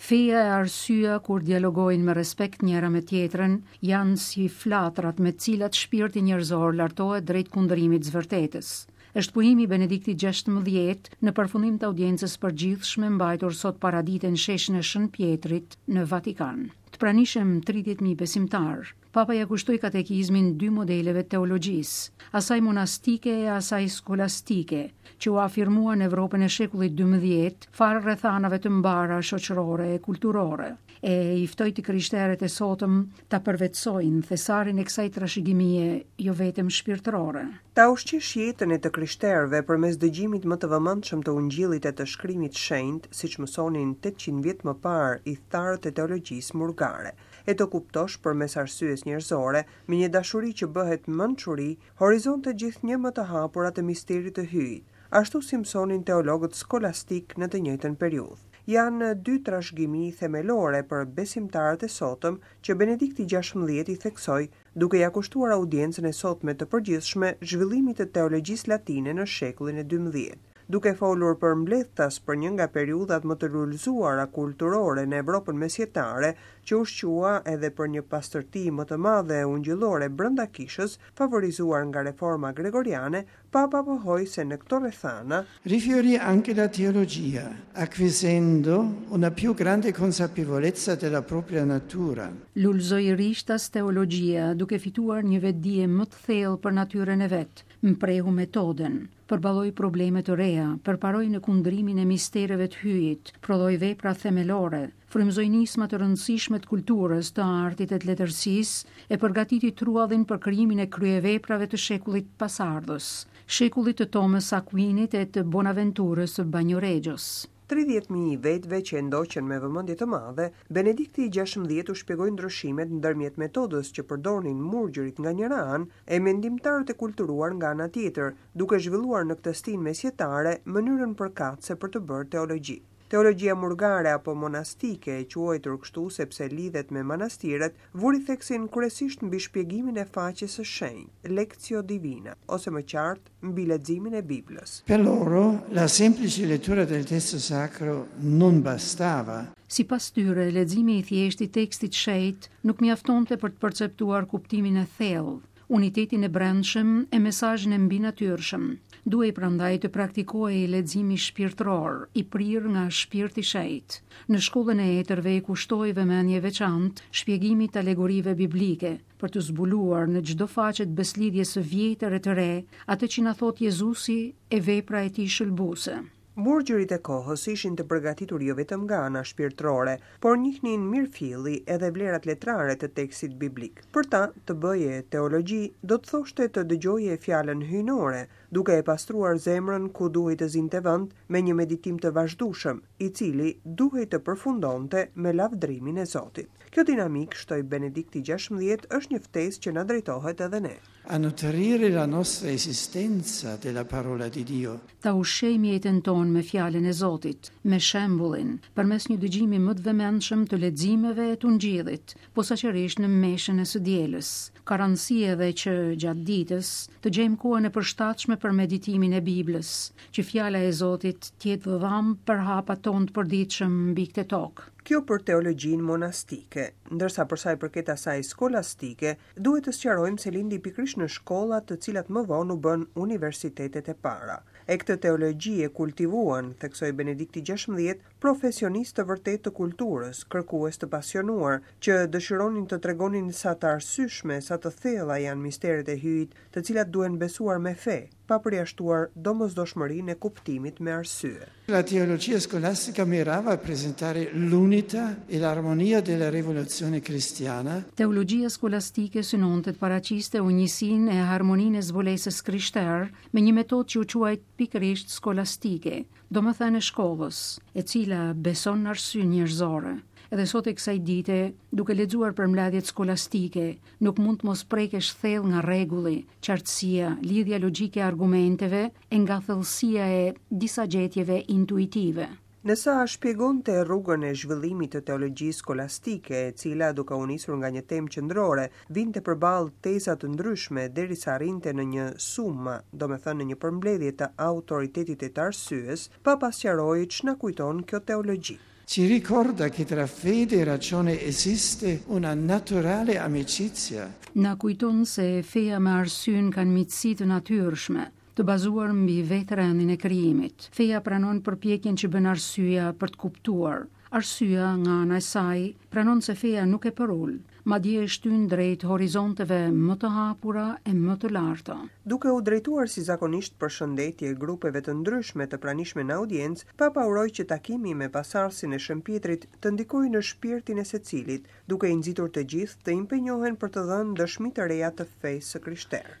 Feja e arsyeja kur dialogojnë me respekt njëra me tjetrën janë si flatrat me cilat shpirti njerëzor lartohet drejt kundërimit zvërtetës. Është pohimi Benedikti XVI në përfundim të audiencës përgjithshme mbajtur sot paradite në sheshin e Shën Pjetrit në Vatikan. Të pranishëm 30.000 besimtar. Papa ja kushtoi katekizmin 2 modeleve teologjisë, asaj monastike e asaj skolastike, që u afirmua në Evropën e shekullit XII, farë rrethanave të mbara shoqërore e kulturore. E i ftoi të krishterët e sotëm ta përvetsojnë thesarin e kësaj trashëgimie jo vetëm shpirtërore. Ta ushqish jetën e të krishterëve përmes dëgjimit më të vëmendshëm të Ungjillit e të Shkrimit Shenjtë, siç mësonin 800 vjet më parë i tharët e teologjisë murgare, e të kuptosh përmes arsyes njerëzore, me një dashuri që bëhet mençuri, horizonte gjithnjë më të hapura të misterit të hyjit, ashtu si mësonin teologët skolastik në të njëjtën periudhë. Janë 2 trashëgimi themelore për besimtarët e sotëm që Benedikti XVI i theksoi, duke ja kushtuar audiencën e sotme të përgjithshme zhvillimit të teologjisë latine në shekullin e XII. Duke folur për mbledhtas për një nga periudhat më të lullzuara kulturore në Evropën mesjetare, që ushqua edhe për një pastërti më të madhe e ungjillore brenda kishës, favorizuar nga reforma gregoriane, Papa pohoi se në këto rrethana rifiorì anche la teologia, acquisendo una più grande consapevolezza della propria natura. Lullzoi rishtas teologjia duke fituar një vetdije më të thellë për natyrën e vet, mprehu metoden, përballoi probleme të reja, përparoi në kundërimin e mistereve të hyjit, prodhoi vepra themelore, frymëzoi nisma të rëndësishme të kulturës, të artit e të letërsisë e përgatiti truallin për krijimin e kryeveprave të shekullit pasardhës, shekullit të Thomas Aquinit e të Bonaventurës së Bagnoreggios. 30.000 vetëve që ndoqën me vëmendje të madhe, Benedikti XVI u shpjegoi ndryshimet ndërmjet metodës që përdornin murgjërit nga njëra anë e mendimtarët e kulturuar nga ana tjetër, duke zhvilluar në këtë stin mesjetare mënyrën përkatëse për të bërë teologji. Teologjia murgare apo monastike, e quajtur kështu sepse lidhet me manastiret, vuri theksin kryesisht mbi shpjegimin e faqes së shenjtë, lectio divina, ose më qartë mbi leximin e Biblës. Per loro la semplice lettura del testo sacro non bastava. Sipas tyre, leximi i thjeshtë i tekstit shenjtë nuk mjaftonte për të perceptuar kuptimin e thellë, unitetin e brendshëm e mesazhin e mbinatyrshëm. Duhej prandaj të praktikojë leximi shpirtëror, i prirë nga shpirti i shenjtë. Në shkollën e etërve i kushtoi vëmendje veçantë shpjegimit të alegorive biblike, për të zbuluar në çdo faqe të beslidhjes së vjetër e të re, atë që na thot Jezusi e vepra e tij shëlbuese. Murgjërit e kohës ishin të përgatitur jo vetëm nga ana shpirtërore, por njihnin mirëfilli edhe vlerat letrare të tekstit biblik. Për ta të bëje teologji, do të thoshte të dëgjoje fjalën hyjnore, duke e pastruar zemrën ku duhej të zinte vend me një meditim të vazhdueshëm, i cili duhej të përfundonte me lavdrimin e Zotit. Kjo dinamik, shtoi Benedikti XVI, është një ftesë që na drejtohet edhe ne. A nutrire la nostra esistenza della parola di Dio. Ta ushqejmë jetën tonë me fjalën e Zotit, me shembullin, përmes një dëgjimi më të vëmendshëm të leximeve e të Ungjillit, posaçërisht në meshën e së dielës. Ka rëndësi edhe që gjatë ditës të gjejmë kohën e përshtatshme për meditimin e Biblës, që fjala e Zotit të jetë dham për hapat tonë të përditshëm mbi këtë tokë. Kjo për teologjinë monastike, ndërsa për sa i përket asaj skolastike, duhet të sqarojmë se lindi pikërisht në shkolla të cilat më vonë u bën universitetet e para. E këtë teologji e kultivuan, theksoi Benedikti XVI, profesionistë të vërtet të kulturës, kërkues të pasionuar, që dëshironin të tregonin sa të arsyeshme, sa të thella janë misteret e hyjit, të cilat duhen besuar me fe, pa përjashtuar domosdoshmërinë e kuptimit me arsye. La teologia scolastica mirava a presentare l'unità e l'armonia della rivoluzione cristiana. Teologjia skolastike synonte të paraqiste unjësinë e harmoninë e zbulesës krishtere me një metodë që u quajt pikërisht skolastike, domethënë e shkollës, e cila beson në arsye njerëzore. Edhe sot e kësaj dite, duke lexuar përmbledhjet skolastike, nuk mund të mos prekesh thellë nga rregulli, qartësia, lidhja logjike e argumenteve e nga thellësia e disa gjetjeve intuitive. Nësa shpjegonte rrugën e zhvillimit të teologjisë skolastike, e cila duke u nisur nga një temë qendrore, vinte përballë teza të ndryshme derisa arrinte në një summa, domethënë në një përmbledhje të autoritetit e të arsyes, Papa sqaroi ç'na kujton kjo teologji. ci ricorda che tra fede e ragione esiste una naturale amicizia. Na kujton se feja me arsyn kanë miqësi të natyrshme, të bazuar mbi vetërenin e krijimit. Feja pranon përpjekjen që bën arsyeja për të kuptuar. Arsyeja nga ana e saj pranon se feja nuk e përull, madje e shtyn drejt horizonteve më të hapura e më të larta. Duke u drejtuar si zakonisht për shëndetje grupeve të ndryshme të pranishme në audiencë, Papa uroi që takimi me pasardhësin e Shëmpjetrit të ndikojë në shpirtin e secilit, duke i nxitur të gjithë të impenjohen për të dhënë dëshmi të reja të fesë së krishterë.